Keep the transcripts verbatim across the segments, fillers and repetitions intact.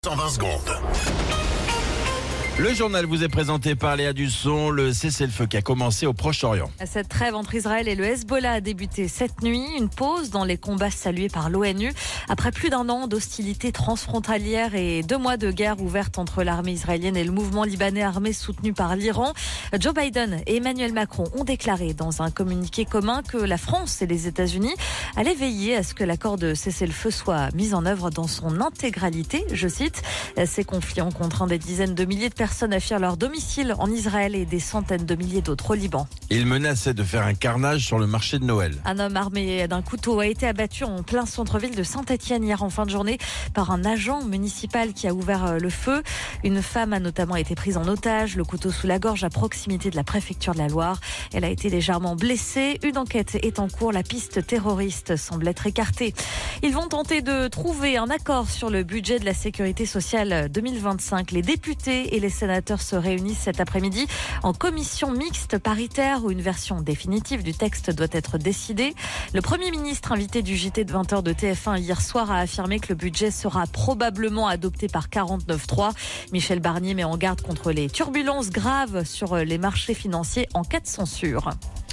en vingt secondes. Le journal vous est présenté par Léa Dusson. Le cessez-le-feu qui a commencé au Proche-Orient. Cette trêve entre Israël et le Hezbollah a débuté cette nuit. Une pause dans les combats salués par l'ONU. Après plus d'un an d'hostilité transfrontalière et deux mois de guerre ouverte entre l'armée israélienne et le mouvement libanais armé soutenu par l'Iran, Joe Biden et Emmanuel Macron ont déclaré dans un communiqué commun que la France et les États-Unis allaient veiller à ce que l'accord de cessez-le-feu soit mis en œuvre dans son intégralité. Je cite, ces conflits ont contraint des dizaines de milliers de personnes Personnes à fuir leur domicile en Israël et des centaines de milliers d'autres au Liban. Il menaçait de faire un carnage sur le marché de Noël. Un homme armé d'un couteau a été abattu en plein centre-ville de Saint-Étienne hier en fin de journée par un agent municipal qui a ouvert le feu. Une femme a notamment été prise en otage, le couteau sous la gorge à proximité de la préfecture de la Loire. Elle a été légèrement blessée. Une enquête est en cours. La piste terroriste semble être écartée. Ils vont tenter de trouver un accord sur le budget de la sécurité sociale deux mille vingt-cinq. Les députés et les sénateurs se réunissent cet après-midi en commission mixte paritaire où une version définitive du texte doit être décidée. Le Premier ministre, invité du J T de vingt heures de T F un hier soir, a affirmé que le budget sera probablement adopté par quarante-neuf trois. Michel Barnier met en garde contre les turbulences graves sur les marchés financiers en cas de censure.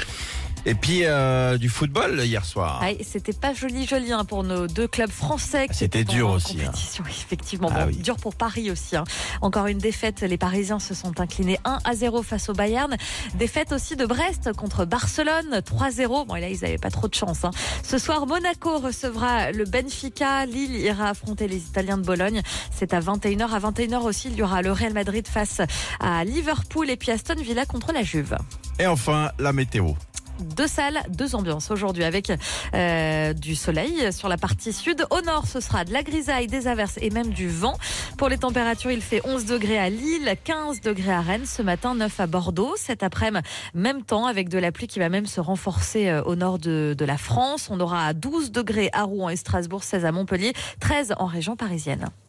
Et puis euh, du football hier soir. Ah, c'était pas joli joli hein, pour nos deux clubs français. Qui C'était dur aussi. Hein. Effectivement, ah, bon, oui. dur pour Paris aussi. Hein. Encore une défaite. Les Parisiens se sont inclinés un à zéro face au Bayern. Défaite aussi de Brest contre Barcelone trois zéro. Bon, et là ils n'avaient pas trop de chance. Hein. Ce soir, Monaco recevra le Benfica. Lille ira affronter les Italiens de Bologne. C'est à vingt et une heures. À vingt et une heures aussi, il y aura le Real Madrid face à Liverpool et puis Aston Villa contre la Juve. Et enfin, la météo. Deux salles, deux ambiances aujourd'hui avec euh, du soleil sur la partie sud. Au nord, ce sera de la grisaille, des averses et même du vent. Pour les températures, il fait onze degrés à Lille, quinze degrés à Rennes. Ce matin, neuf à Bordeaux. Cet après-midi, même temps avec de la pluie qui va même se renforcer au nord de, de la France. On aura douze degrés à Rouen et Strasbourg, seize à Montpellier, treize en région parisienne.